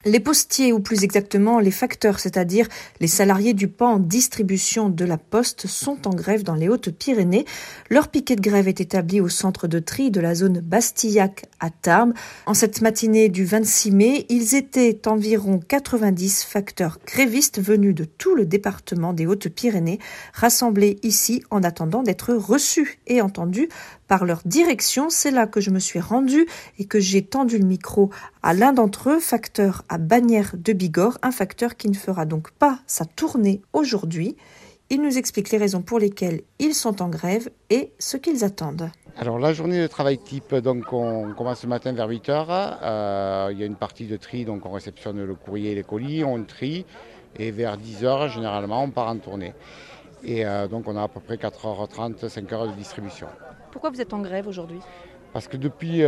Les postiers, ou plus exactement les facteurs, c'est-à-dire les salariés du pan distribution de la Poste, sont en grève dans les Hautes-Pyrénées. Leur piquet de grève est établi au centre de tri de la zone Bastillac à Tarbes. En cette matinée du 26 mai, ils étaient environ 90 facteurs grévistes venus de tout le département des Hautes-Pyrénées, rassemblés ici en attendant d'être reçus et entendus par leur direction. C'est là que je me suis rendue et que j'ai tendu le micro à l'un d'entre eux, facteur à Bagnères de Bigorre, un facteur qui ne fera donc pas sa tournée aujourd'hui. Il nous explique les raisons pour lesquelles ils sont en grève et ce qu'ils attendent. Alors la journée de travail type, donc on commence ce matin vers 8h. Il y a une partie de tri, donc on réceptionne le courrier et les colis, on trie et vers 10h généralement on part en tournée. Et donc on a à peu près 4h30, 5h de distribution. Pourquoi vous êtes en grève aujourd'hui ? Parce que depuis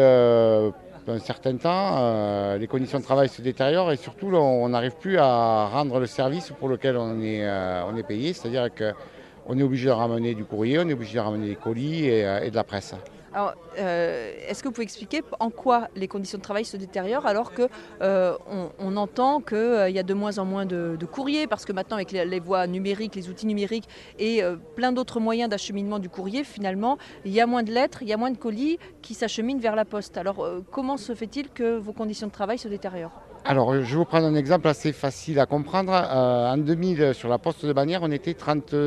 un certain temps, les conditions de travail se détériorent et surtout on n'arrive plus à rendre le service pour lequel on est payé, c'est-à-dire qu'on est obligé de ramener du courrier, on est obligé de ramener des colis et de la presse. Alors, est-ce que vous pouvez expliquer en quoi les conditions de travail se détériorent alors qu'on entend qu'il y a de moins en moins de courriers parce que maintenant avec les voies numériques, les outils numériques et plein d'autres moyens d'acheminement du courrier, finalement, il y a moins de lettres, il y a moins de colis qui s'acheminent vers la poste. Alors, comment se fait-il que vos conditions de travail se détériorent ? Alors, je vais vous prendre un exemple assez facile à comprendre. En 2000, sur la poste de Bagnères, on était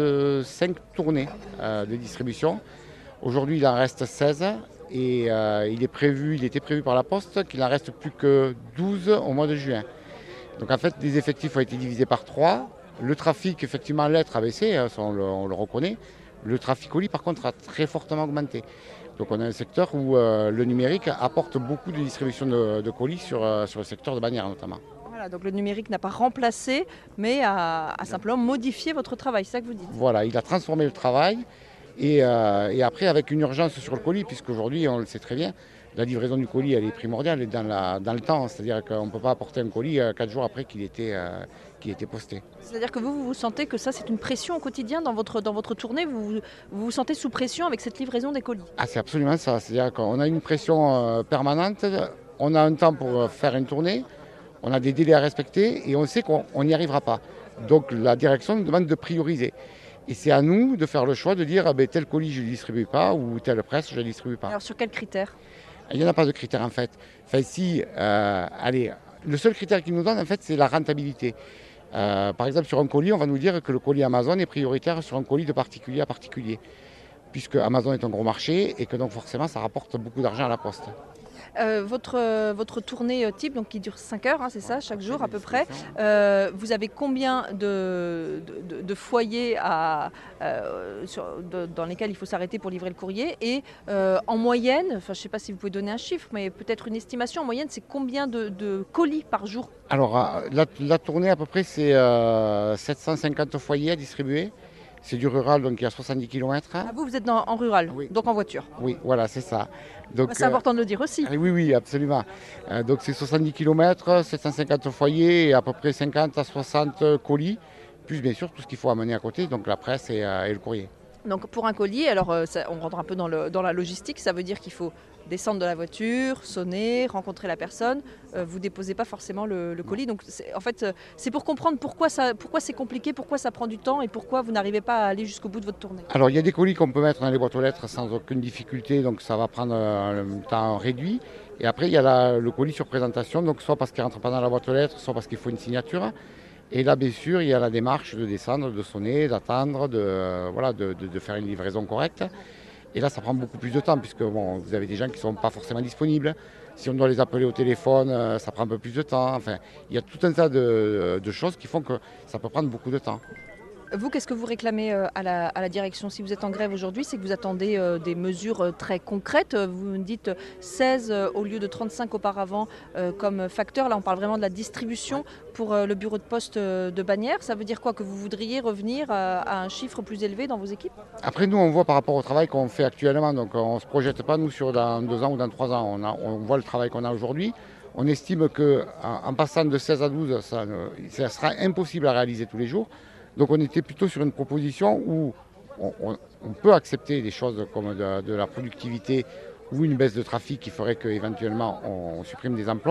35 tournées de distribution. Aujourd'hui, il en reste 16 et il était prévu par la Poste qu'il n'en reste plus que 12 au mois de juin. Donc en fait, les effectifs ont été divisés par 3. Le trafic, effectivement, lettres a baissé, on le reconnaît. Le trafic colis, par contre, a très fortement augmenté. Donc on a un secteur où le numérique apporte beaucoup de distribution de colis sur le secteur de Bagnères notamment. Voilà, donc le numérique n'a pas remplacé, mais a simplement modifié votre travail, c'est ça que vous dites ? Voilà, il a transformé le travail. Et après, avec une urgence sur le colis, puisqu'aujourd'hui, on le sait très bien, la livraison du colis, elle est primordiale dans le temps. C'est-à-dire qu'on ne peut pas apporter un colis 4 jours après qu'il était posté. C'est-à-dire que vous sentez que ça, c'est une pression au quotidien dans votre tournée, vous vous sentez sous pression avec cette livraison des colis ? Ah, c'est absolument ça. C'est-à-dire qu'on a une pression permanente, on a un temps pour faire une tournée, on a des délais à respecter et on sait qu'on n'y arrivera pas. Donc la direction nous demande de prioriser. Et c'est à nous de faire le choix de dire tel colis je ne le distribue pas ou telle presse je ne la distribue pas. Alors sur quels critères ? Il n'y en a pas de critères en fait. Le seul critère qu'ils nous donnent en fait c'est la rentabilité. Par exemple sur un colis on va nous dire que le colis Amazon est prioritaire sur un colis de particulier à particulier. Puisque Amazon est un gros marché et que donc forcément ça rapporte beaucoup d'argent à la Poste. Votre tournée type, donc qui dure 5 heures, c'est ça, chaque jour à peu près. Vous avez combien de foyers dans lesquels il faut s'arrêter pour livrer le courrier ? Et en moyenne, je ne sais pas si vous pouvez donner un chiffre, mais peut-être une estimation, en moyenne, c'est combien de colis par jour ? Alors, la tournée à peu près, c'est 750 foyers à distribuer. C'est du rural, donc il y a 70 km. Ah, vous êtes en rural, oui. Donc en voiture. Oui, voilà, c'est ça. Donc, c'est important de le dire aussi. Oui, absolument. Donc c'est 70 km, 750 foyers et à peu près 50 à 60 colis, plus bien sûr tout ce qu'il faut amener à côté, donc la presse et le courrier. Donc pour un colis, alors on rentre un peu dans la logistique, ça veut dire qu'il faut descendre de la voiture, sonner, rencontrer la personne. Vous ne déposez pas forcément le colis. Donc en fait, c'est pour comprendre pourquoi c'est compliqué, pourquoi ça prend du temps et pourquoi vous n'arrivez pas à aller jusqu'au bout de votre tournée. Alors il y a des colis qu'on peut mettre dans les boîtes aux lettres sans aucune difficulté, donc ça va prendre un temps réduit. Et après il y a le colis sur présentation, donc soit parce qu'il ne rentre pas dans la boîte aux lettres, soit parce qu'il faut une signature. Et là, bien sûr, il y a la démarche de descendre, de sonner, d'attendre, de faire une livraison correcte. Et là, ça prend beaucoup plus de temps, puisque vous avez des gens qui ne sont pas forcément disponibles. Si on doit les appeler au téléphone, ça prend un peu plus de temps. Enfin, il y a tout un tas de choses qui font que ça peut prendre beaucoup de temps. Vous, qu'est-ce que vous réclamez à la direction ? Si vous êtes en grève aujourd'hui, c'est que vous attendez des mesures très concrètes. Vous me dites 16 au lieu de 35 auparavant comme facteur. Là, on parle vraiment de la distribution pour le bureau de poste de Bagnères. Ça veut dire quoi ? Que vous voudriez revenir à un chiffre plus élevé dans vos équipes ? Après, nous, on voit par rapport au travail qu'on fait actuellement. Donc, on ne se projette pas, nous, sur dans 2 ans ou dans 3 ans. On voit le travail qu'on a aujourd'hui. On estime qu'en passant de 16 à 12, ça sera impossible à réaliser tous les jours. Donc on était plutôt sur une proposition où on peut accepter des choses comme de la productivité ou une baisse de trafic qui ferait qu'éventuellement on supprime des emplois.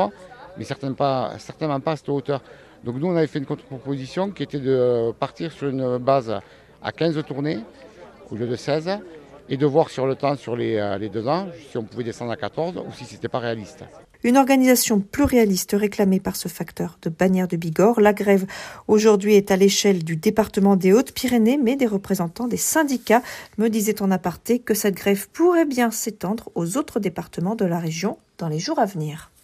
mais certainement pas à cette hauteur. Donc nous, on avait fait une contre-proposition qui était de partir sur une base à 15 tournées au lieu de 16 et de voir sur le temps, sur les 2 ans, si on pouvait descendre à 14 ou si ce n'était pas réaliste. Une organisation plus réaliste réclamée par ce facteur de Bagnères de Bigorre. La grève aujourd'hui est à l'échelle du département des Hautes-Pyrénées, mais des représentants des syndicats me disaient en aparté que cette grève pourrait bien s'étendre aux autres départements de la région dans les jours à venir.